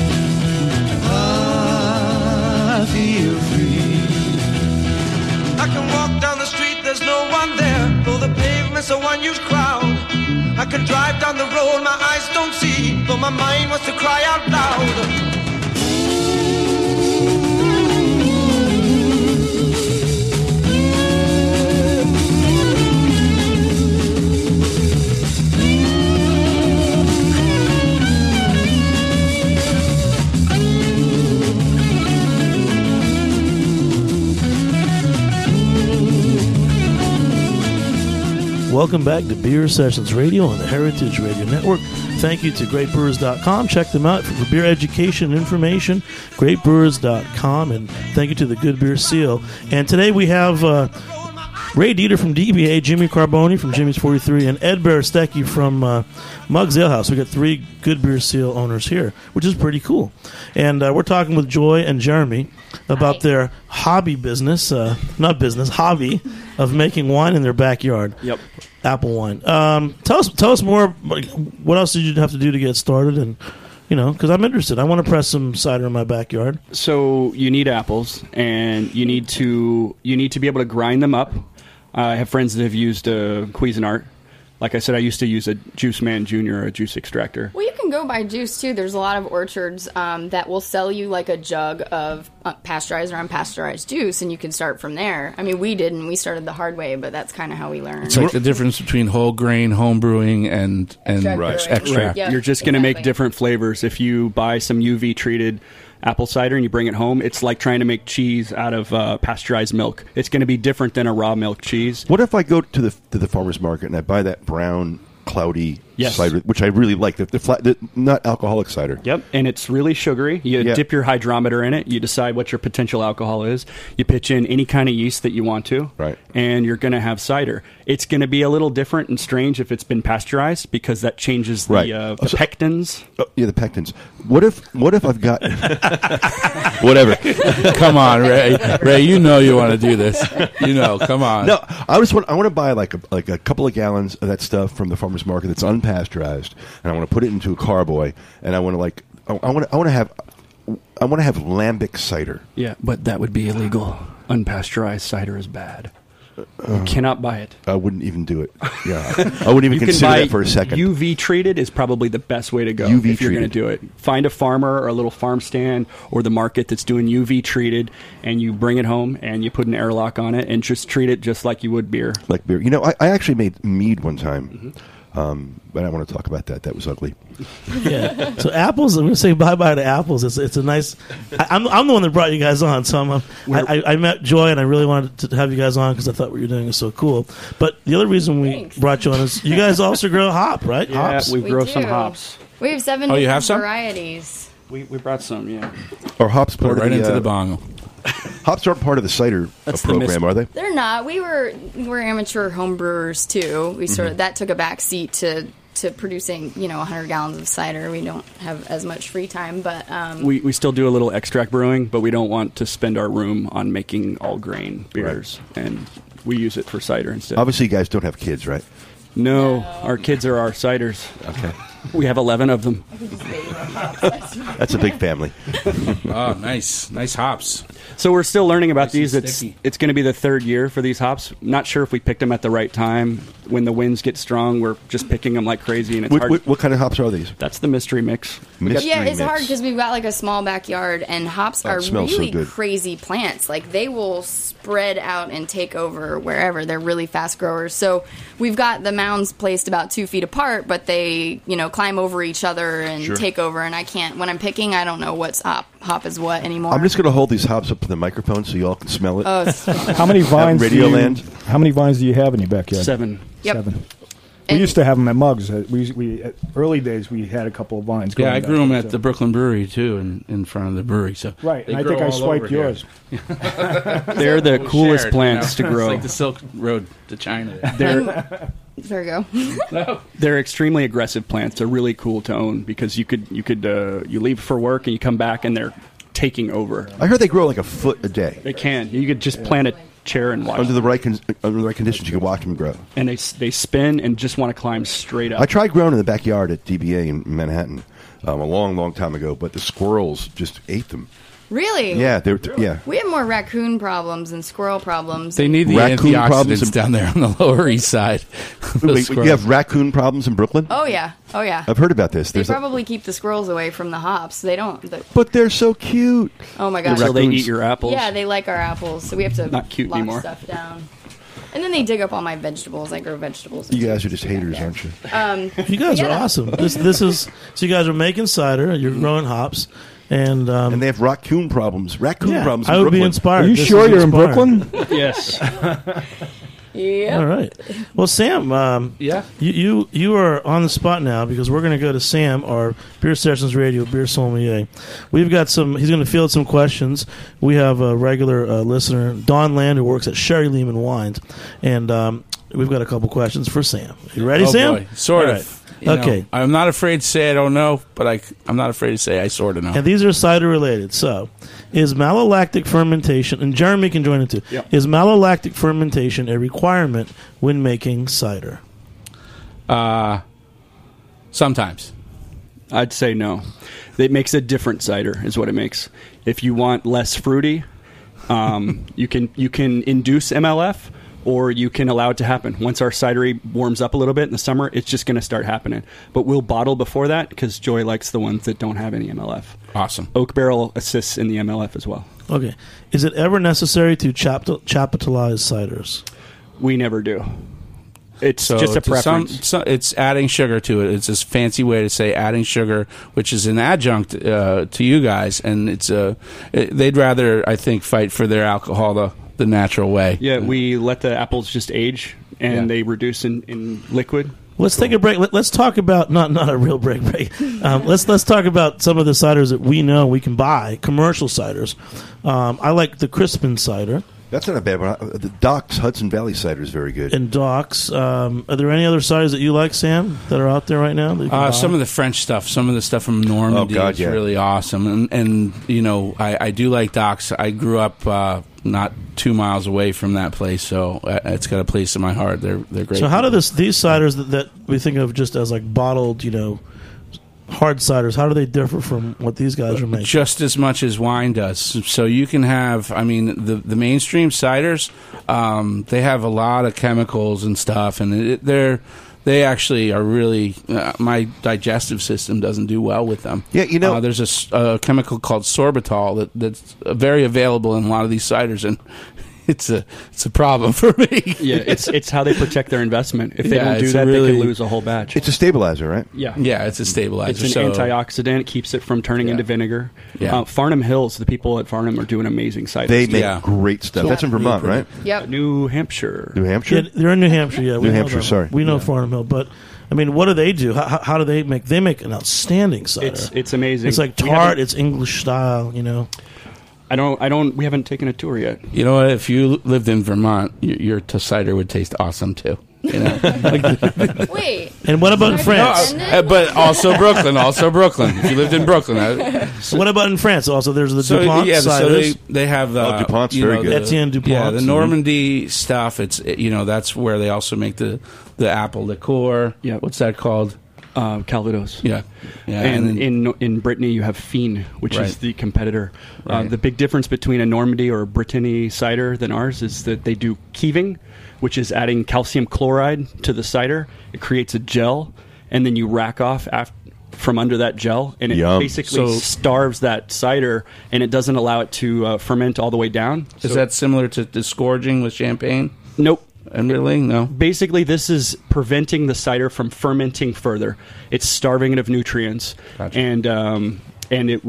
I feel free. I can walk down the street, there's no one there. Though the pavement's a one-huge crowd. I can drive down the road, my eyes don't see. Though my mind wants to cry out loud. Welcome back to Beer Sessions Radio on the Heritage Radio Network. Thank you to greatbrewers.com. Check them out for beer education and information, greatbrewers.com. And thank you to the Good Beer Seal. And today we have Ray Dieter from DBA, Jimmy Carboni from Jimmy's 43, and Ed Barastecki from Muggs Ale House. We got three Good Beer Seal owners here, which is pretty cool. And we're talking with Joy and Jeremy about their hobby hobby of making wine in their backyard. Yep. Apple wine. Tell us more. Like, what else did you have to do to get started? And because I'm interested. I want to press some cider in my backyard. So you need apples, and you need to be able to grind them up. I have friends that have used Cuisinart. Like I said, I used to use a Juice Man Jr., a juice extractor. Well, you can go buy juice too. There's a lot of orchards that will sell you like a jug of pasteurized or unpasteurized juice, and you can start from there. I mean, we didn't. We started the hard way, but that's kind of how we learned. It's like the difference between whole grain home brewing and Extract brewing. extract. Yep, You're just going to make exactly. different flavors. If you buy some UV treated apple cider and you bring it home, it's like trying to make cheese out of pasteurized milk. It's going to be different than a raw milk cheese. What if I go to the farmer's market and I buy that brown, cloudy Yes. cider, which I really like, the not alcoholic cider? Yep, and it's really sugary. You dip your hydrometer in it. You decide what your potential alcohol is. You pitch in any kind of yeast that you want to, right? And you're going to have cider. It's going to be a little different and strange if it's been pasteurized because that changes the pectins. Yeah, the pectins. What if I've got whatever? Come on, Ray. Ray, you know you want to do this. You know, come on. No, I want to buy like a couple of gallons of that stuff from the farmer's market that's unpasteurized, and I want to put it into a carboy, and I want to have lambic cider. Yeah, but that would be illegal. Unpasteurized cider is bad. You cannot buy it. I wouldn't even do it. Yeah, I wouldn't even consider that for a second. UV treated is probably the best way to go if you're going to do it. Find a farmer or a little farm stand or the market that's doing UV treated, and you bring it home and you put an airlock on it and just treat it just like you would beer. Like beer. You know, I actually made mead one time. But I want to talk about that. That was ugly. Yeah. So apples. I'm going to say bye to apples. It's a nice. I'm the one that brought you guys on. So I met Joy and I really wanted to have you guys on because I thought what you're doing is so cool. But the other reason we brought you on is you guys also grow hop, right? Yeah, hops. we grow some hops. We have 7 you different have some? varieties. We brought some, yeah. Or hops part right of into the bong. Hops aren't part of the cider program, are they? They're not. We're amateur home brewers too. We sort of that took a back seat to producing 100 gallons of cider. We don't have as much free time, but we still do a little extract brewing, but we don't want to spend our room on making all grain beers, and we use it for cider instead. Obviously, you guys don't have kids, right? No, our kids are our ciders. Okay. We have 11 of them. That's a big family. Oh, nice hops. So we're still learning about these. Sticky. It's going to be the third year for these hops. Not sure if we picked them at the right time. When the winds get strong, we're just picking them like crazy, and it's hard. What kind of hops are these? That's the mystery mix. Yeah, it's hard because we've got like a small backyard, and hops are really crazy plants. Like they will spread out and take over wherever. They're really fast growers. So we've got the mounds placed about 2 feet apart, but they climb over each other and take over. And I can't. When I'm picking, I don't know what's hop is what anymore. I'm just going to hold these hops up to the microphone so you all can smell it. Oh, how many vines? How many vines do you have in your backyard? 7. Yep. 7. We used to have them at Mugs. We early days we had a couple of vines. Yeah, I grew them at the Brooklyn Brewery too, in front of the brewery. So right, and I think I swiped yours. They're the coolest plants to grow. It's like the Silk Road to China. There you go. They're extremely aggressive plants. They're really cool to own because you leave for work and you come back and they're taking over. I heard they grow like a foot a day. They can. You could just plant a chair and watch. Under the right conditions, you can watch them grow. And they spin and just want to climb straight up. I tried growing in the backyard at DBA in Manhattan a long time ago, but the squirrels just ate them. Really? Yeah, yeah. We have more raccoon problems than squirrel problems. They need the raccoon antioxidants down there on the Lower East Side. Wait, you have raccoon problems in Brooklyn? Oh yeah. I've heard about this. They probably keep the squirrels away from the hops. They don't. But they're so cute. Oh my gosh. So they eat your apples? Yeah, they like our apples. So we have to not cute lock anymore. Stuff down. And then they dig up all my vegetables. I grow vegetables. You guys are just haters, aren't you? You guys are awesome. This is so. You guys are making cider. You're growing hops. And they have raccoon problems. Problems. I would be inspired. Are you sure you're in Brooklyn? Yes. Yeah. All right. Well, Sam. You are on the spot now because we're going to go to Sam, our Beer Sessions Radio beer sommelier. We've got some. He's going to field some questions. We have a regular listener, Don Land, who works at Sherry Lehman Wines, and we've got a couple questions for Sam. You ready, Sam? Boy. Sort of. Okay. I'm not afraid to say I don't know, but I'm not afraid to say I sort of know. And these are cider related. So, is malolactic fermentation, and Jeremy can join in too, is malolactic fermentation a requirement when making cider? Sometimes. I'd say no. It makes a different cider is what it makes. If you want less fruity, you can induce MLF, or you can allow it to happen. Once our cidery warms up a little bit in the summer, it's just going to start happening. But we'll bottle before that because Joy likes the ones that don't have any MLF. Awesome. Oak Barrel assists in the MLF as well. Okay. Is it ever necessary to chapitalize ciders? We never do. It's just a to preference. It's adding sugar to it. It's this fancy way to say adding sugar, which is an adjunct to you guys, and they'd rather, I think, fight for their alcohol the natural way. Yeah, we let the apples just age, and they reduce in liquid. Let's take a break. Let's talk about not a real break. Let's talk about some of the ciders that we know we can buy, commercial ciders. I like the Crispin cider. That's not a bad one. The Doc's Hudson Valley cider is very good. And Doc's. Are there any other ciders that you like, Sam, that are out there right now? That you can buy? Some of the French stuff, some of the stuff from Normandy is really awesome. And you know, I do like Doc's. I grew up not 2 miles away from that place, so it's got a place in my heart. They're great. So how do these ciders that we think of just as like bottled, hard ciders, how do they differ from what these guys are making? Just as much as wine does. So you can have, the mainstream ciders, they have a lot of chemicals and stuff, and they actually are really, my digestive system doesn't do well with them. Yeah, there's a chemical called sorbitol that's very available in a lot of these ciders, and it's a problem for me. Yeah, it's how they protect their investment. If they don't do that, they could lose a whole batch. It's a stabilizer, right? Yeah, it's a stabilizer. It's an antioxidant. It keeps it from turning into vinegar. Yeah. Farnham Hills, the people at Farnham are doing amazing ciders. They make great stuff. That's in Vermont, right? Yep. New Hampshire. New Hampshire? Yeah, they're in New Hampshire. Yeah, New Hampshire. Sorry, we know Farnham Hill, but what do they do? How do they make? They make an outstanding cider. It's amazing. It's like tart. It's English style. We haven't taken a tour yet. You know what? If you lived in Vermont, your cider would taste awesome too. Wait. And what about in France? But also Brooklyn. If you lived in Brooklyn. What about in France? Also, there's the DuPont ciders. So they have DuPont's very good. Etienne DuPont. Yeah, the Normandy stuff. That's where they also make the apple liqueur. Yeah. What's that called? Calvados. Yeah. And in Brittany you have Fiend, which is the competitor. Right. The big difference between a Normandy or a Brittany cider than ours is that they do keeving, which is adding calcium chloride to the cider. It creates a gel, and then you rack off from under that gel, and it basically starves that cider, and it doesn't allow it to ferment all the way down. Is that similar to disgorging with champagne? Nope. And really, no. Basically, this is preventing the cider from fermenting further. It's starving it of nutrients, and it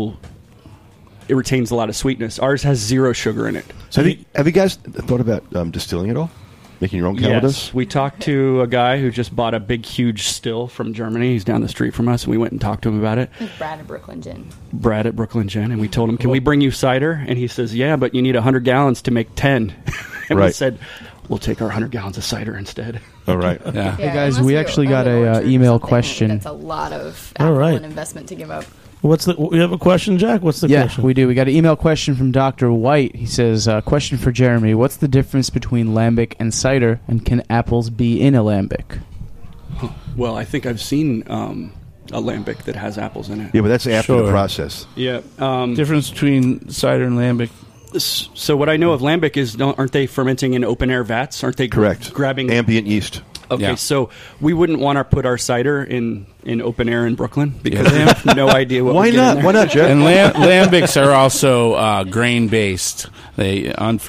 retains a lot of sweetness. Ours has 0 sugar in it. So have you guys thought about distilling at all? Making your own Calvados? Yes. We talked to a guy who just bought a big, huge still from Germany. He's down the street from us, and we went and talked to him about it. Brad at Brooklyn Gin. And we told him, can we bring you cider? And he says, yeah, but you need 100 gallons to make 10. And we said, we'll take our 100 gallons of cider instead. All right. Yeah. Hey guys, we actually got a email question. That's a lot of and investment to give up. We have a question, Jack? What's the question? Yeah, we do. We got an email question from Dr. White. He says, question for Jeremy. What's the difference between lambic and cider, and can apples be in a lambic? Well, I think I've seen a lambic that has apples in it. Yeah, but that's after the process. Yeah. Difference between cider and lambic? So what I know of lambic is, aren't they fermenting in open-air vats? Aren't they grabbing ambient yeast? Okay, so we wouldn't want to put our cider in open air in Brooklyn because they have no idea what. Why not? Why not, Jeff? And lambics are also grain based. They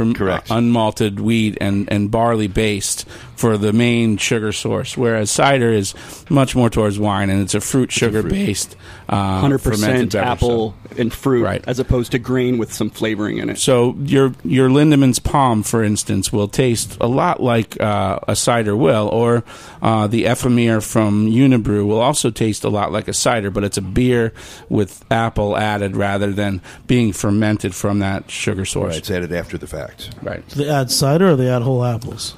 unmalted wheat and barley based for the main sugar source, whereas cider is much more towards wine, and it's a fruit sugar based 100% apple and fruit, as opposed to grain with some flavoring in it. So your Lindemann's Palm, for instance, will taste a lot like a cider will, or the Ephemere from Unibrew will also taste a lot like a cider, but it's a beer with apple added rather than being fermented from that sugar source. Right, it's added after the fact. Right. Do they add cider or they add whole apples?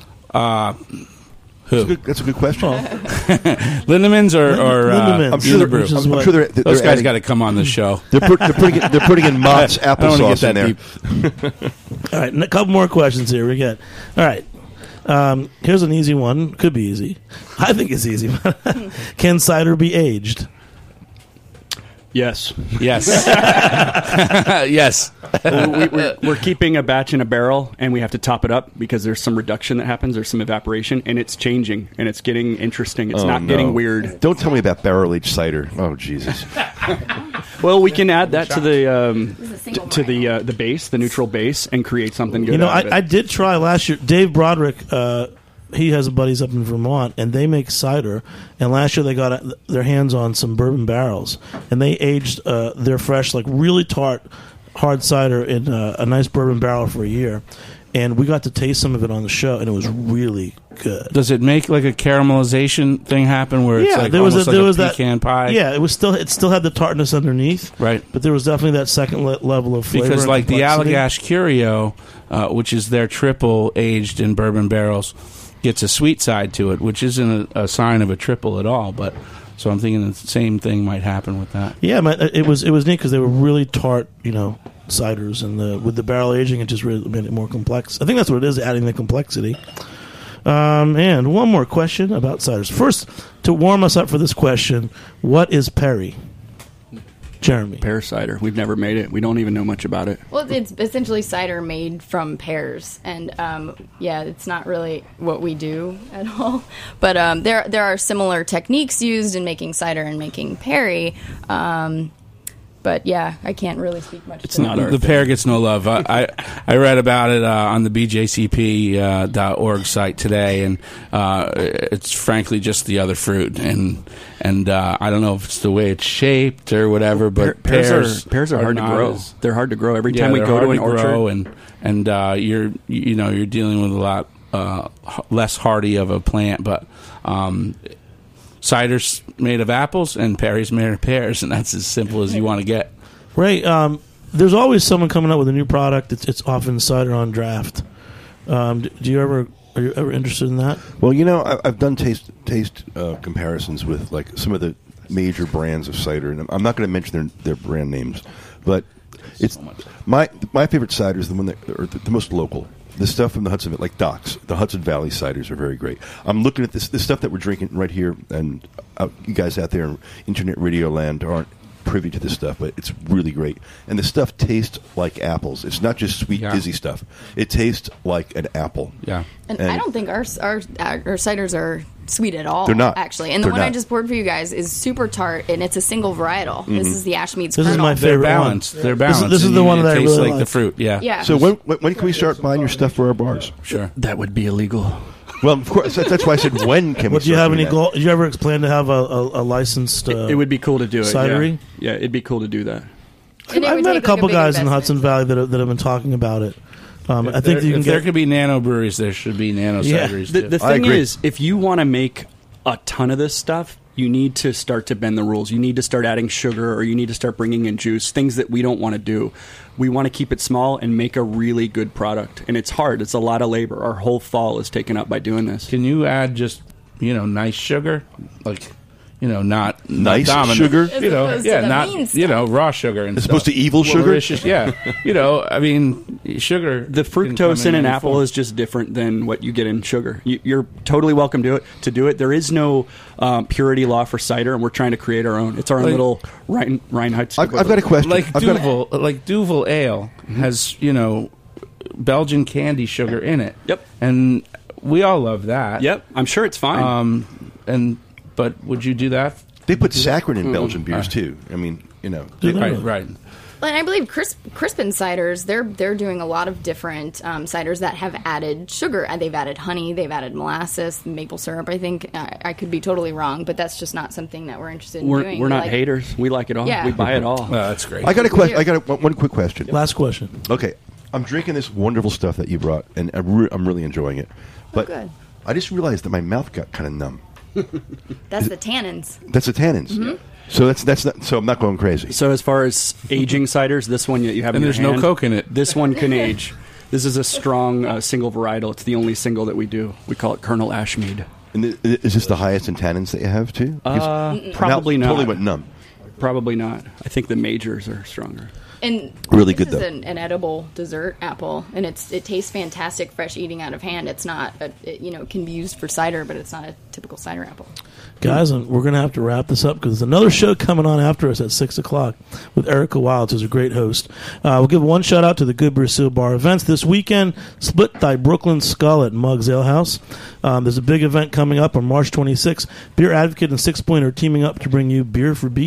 Who? That's a good question. Lindemann's or Lindemann's. I'm sure those guys got to come on the show. They're putting in Mott's applesauce in there. All right, a couple more questions here. We got. All right. Here's an easy one. Could be easy. I think it's easy. Can cider be aged? Yes. Yes. Yes. We're keeping a batch in a barrel, and we have to top it up because there's some reduction that happens. There's some evaporation, and it's changing, and it's getting interesting. It's not getting weird. Don't tell me about barrel-aged cider. Oh, Jesus. Well, we can add that to the base, the neutral base, and create something good. I did try last year. Dave Broderick he has buddies up in Vermont, and they make cider. And last year they got their hands on some bourbon barrels, and they aged their fresh, like really tart, hard cider in a nice bourbon barrel for a year. And we got to taste some of it on the show, and it was really good. Does it make like a caramelization thing happen where it's like almost like a pecan pie? Yeah, it still had the tartness underneath, right? But there was definitely that second level of flavor. Because like the complexity. Allagash Curio, which is their triple aged in bourbon barrels, gets a sweet side to it, which isn't a sign of a triple at all. But so I'm thinking the same thing might happen with that. Yeah, it was neat because they were really tart, ciders, and with the barrel aging, it just really made it more complex. I think that's what it is, adding the complexity. And one more question about ciders. First, to warm us up for this question, what is Perry? Jeremy. Pear cider. We've never made it. We don't even know much about it. Well, it's essentially cider made from pears, and it's not really what we do at all. But there are similar techniques used in making cider and making perry. But yeah, I can't really speak much. It's not our the thing. pear gets no love. I read about it on the BJCP.org site today, and it's frankly just the other fruit, and I don't know if it's the way it's shaped or whatever. But pears are hard to grow. They're hard to grow. Every time we go to an orchard, and you're dealing with a lot less hardy of a plant, but. Cider's made of apples and Perry's made of pears, and that's as simple as you want to get. Right. There's always someone coming up with a new product. It's often cider on draft. Are you ever interested in that? Well, I've done taste comparisons with like some of the major brands of cider, and I'm not going to mention their brand names, but it's my favorite cider is the one that are the most local. The stuff from the Hudson, like Doc's, the Hudson Valley ciders are very great. I'm looking at this stuff that we're drinking right here, and you guys out there in internet radio land aren't privy to this stuff, but it's really great. And the stuff tastes like apples. It's not just sweet, dizzy stuff. It tastes like an apple. Yeah. And I don't think our ciders are sweet at all. They're not. Actually. And the one I just poured for you guys is super tart, and it's a single varietal. Mm-hmm. This is the Ashmead's This Kernel. is my favorite They're one. balanced. They're balanced. This is the one that I tastes really like the fruit. Yeah. So when can we start buying your stuff for our bars? Sure. That would be illegal. Well, of course. That's why I said when can we. But do you start have doing any that? goal? Do you ever plan to have a licensed? It would be cool to do it. Cidery? Yeah, it'd be cool to do that. And it I've would met a take, couple big guys in investment. Hudson Valley that have been talking about it. I think you can if there get. could be nano breweries, there should be nano cideries too. The I thing agree. is, if you want to make a ton of this stuff, you need to start to bend the rules. You need to start adding sugar, or you need to start bringing in juice, things that we don't want to do. We want to keep it small and make a really good product. And it's hard. It's a lot of labor. Our whole fall is taken up by doing this. Can you add just nice sugar, like not Nice dominant. sugar? As opposed to the not mean stuff. raw sugar and As stuff. opposed to evil sugar? Malicious, yeah. I mean, sugar. The can come fructose in an any apple form. is just different than what you get in sugar. You're totally welcome to do it. There is no purity law for cider, and we're trying to create our own. It's our own little Reinheitsgebot. I've got a question. like I've got a- Duvel Ale has Belgian candy sugar in it. Yep. And we all love that. Yep, I'm sure it's fine. But would you do that? They put saccharin in Belgian beers too. I mean, Right. And I believe Crispin ciders, they're doing a lot of different ciders that have added sugar. They've added honey, they've added molasses, maple syrup. I think I could be totally wrong, but that's just not something that we're interested in doing. We're not haters. We like it all. Yeah. We buy it all. That's great. I got a question. I got one quick question. Last question. Okay, I'm drinking this wonderful stuff that you brought, and I'm really enjoying it. But good. I just realized that my mouth got kind of numb. That's the tannins. That's the tannins. Mm-hmm. So that's not. So I'm not going crazy. So as far as aging ciders, this one that you have And in your there's no hand, Coke in it. This one can age. This is a strong single varietal. It's the only single that we do. We call it Colonel Ashmead. And is this the highest in tannins that you have too? Because Probably my mouth not. Totally went numb. Probably not. I think the majors are stronger. And Really this good, is though. an edible dessert apple, and it tastes fantastic fresh eating out of hand. It's not, it can be used for cider, but it's not a typical cider apple. Guys, we're going to have to wrap this up because there's another show coming on after us at 6 o'clock with Erica Wilds, who's a great host. We'll give one shout-out to the Good Brazil Bar events. This weekend, Split Thy Brooklyn Skull at Muggs Ale House. There's a big event coming up on March 26th. Beer Advocate and Six Point are teaming up to bring you Beer for Beasts.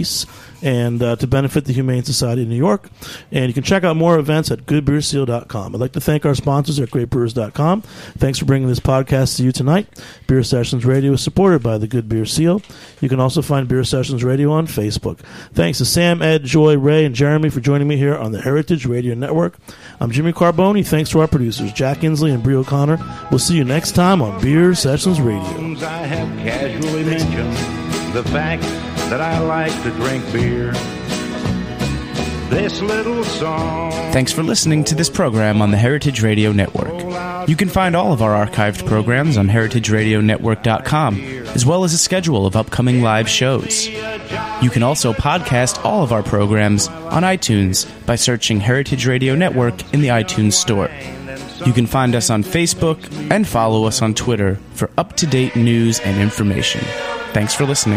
and to benefit the Humane Society of New York. And you can check out more events at goodbeerseal.com. I'd like to thank our sponsors at greatbrewers.com. Thanks for bringing this podcast to you tonight. Beer Sessions Radio is supported by the Good Beer Seal. You can also find Beer Sessions Radio on Facebook. Thanks to Sam, Ed, Joy, Ray, and Jeremy for joining me here on the Heritage Radio Network. I'm Jimmy Carboni. Thanks to our producers, Jack Inslee and Brie O'Connor. We'll see you next time on Beer Sessions Radio. I have casually mentioned the fact that I like to drink beer. This little song. Thanks for listening to this program on the Heritage Radio Network. You can find all of our archived programs on heritageradionetwork.com, as well as a schedule of upcoming live shows. You can also podcast all of our programs on iTunes by searching Heritage Radio Network in the iTunes Store. You can find us on Facebook and follow us on Twitter for up-to-date news and information. Thanks for listening.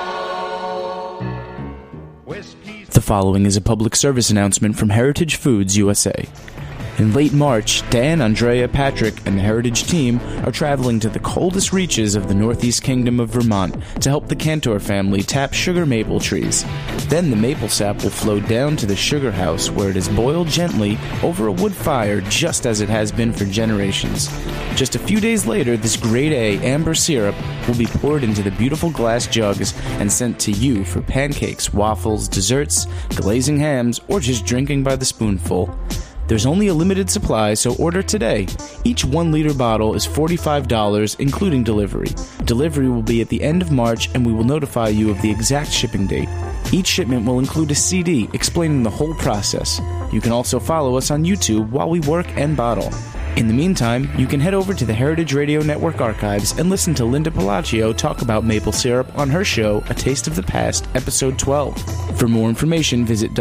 The following is a public service announcement from Heritage Foods USA. In late March, Dan, Andrea, Patrick, and the Heritage team are traveling to the coldest reaches of the Northeast Kingdom of Vermont to help the Cantor family tap sugar maple trees. Then the maple sap will flow down to the sugar house, where it is boiled gently over a wood fire just as it has been for generations. Just a few days later, this grade A amber syrup will be poured into the beautiful glass jugs and sent to you for pancakes, waffles, desserts, glazing hams, or just drinking by the spoonful. There's only a limited supply, so order today. Each 1-liter bottle is $45, including delivery. Delivery will be at the end of March, and we will notify you of the exact shipping date. Each shipment will include a CD explaining the whole process. You can also follow us on YouTube while we work and bottle. In the meantime, you can head over to the Heritage Radio Network archives and listen to Linda Palacio talk about maple syrup on her show, A Taste of the Past, Episode 12. For more information, visit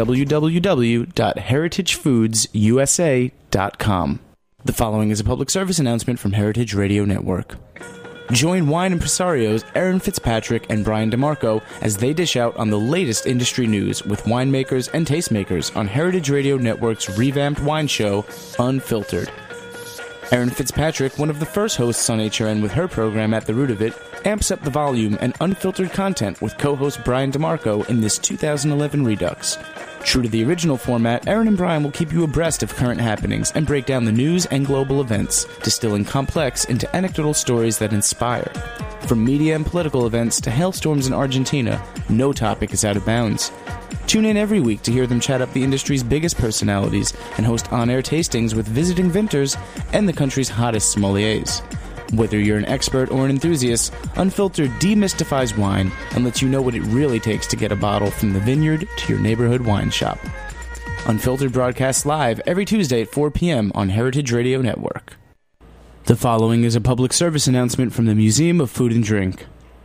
www.heritagefoods.usa.com. The following is a public service announcement from Heritage Radio Network. Join wine impresarios Aaron Fitzpatrick and Brian DeMarco as they dish out on the latest industry news with winemakers and tastemakers on Heritage Radio Network's revamped wine show, Unfiltered. Aaron Fitzpatrick, one of the first hosts on HRN with her program At the Root of It, amps up the volume and unfiltered content with co-host Brian DeMarco in this 2011 Redux. True to the original format, Aaron and Brian will keep you abreast of current happenings and break down the news and global events, distilling complex into anecdotal stories that inspire. From media and political events to hailstorms in Argentina, no topic is out of bounds. Tune in every week to hear them chat up the industry's biggest personalities and host on-air tastings with visiting vintners and the country's hottest sommeliers. Whether you're an expert or an enthusiast, Unfiltered demystifies wine and lets you know what it really takes to get a bottle from the vineyard to your neighborhood wine shop. Unfiltered broadcasts live every Tuesday at 4 p.m. on Heritage Radio Network. The following is a public service announcement from the Museum of Food and Drink.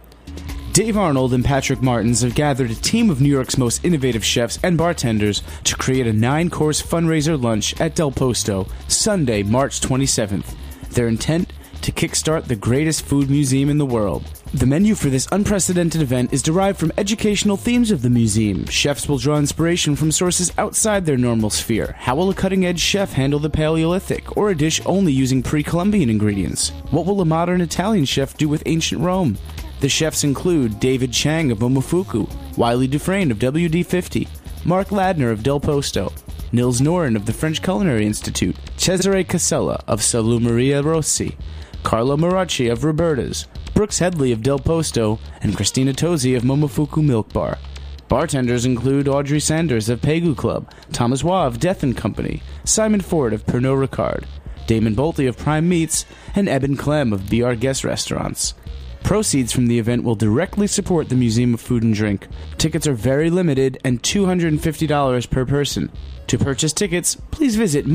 Dave Arnold and Patrick Martins have gathered a team of New York's most innovative chefs and bartenders to create a 9-course fundraiser lunch at Del Posto, Sunday, March 27th. Their intent? To kickstart the greatest food museum in the world. The menu for this unprecedented event is derived from educational themes of the museum. Chefs will draw inspiration from sources outside their normal sphere. How will a cutting-edge chef handle the Paleolithic, or a dish only using pre-Columbian ingredients? What will a modern Italian chef do with ancient Rome? The chefs include David Chang of Momofuku, Wiley Dufresne of WD-50, Mark Ladner of Del Posto, Nils Noren of the French Culinary Institute, Cesare Casella of Salumeria Rossi, Carlo Maracci of Roberta's, Brooks Headley of Del Posto, and Christina Tosi of Momofuku Milk Bar. Bartenders include Audrey Sanders of Pegu Club, Thomas Waugh of Death & Company, Simon Ford of Pernod Ricard, Damon Bolte of Prime Meats, and Eben Clem of Be Our Guest Restaurants. Proceeds from the event will directly support the Museum of Food and Drink. Tickets are very limited and $250 per person. To purchase tickets, please visit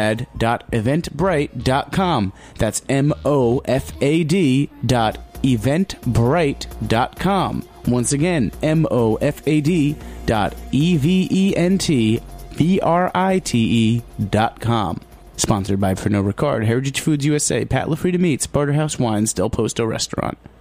mofad.eventbrite.com. That's mofad.eventbrite.com. Once again, mofad.eventbrite.com. Sponsored by Pernod Ricard, Heritage Foods USA, Pat LaFrida Meats, Barterhouse Wines, Del Posto Restaurant.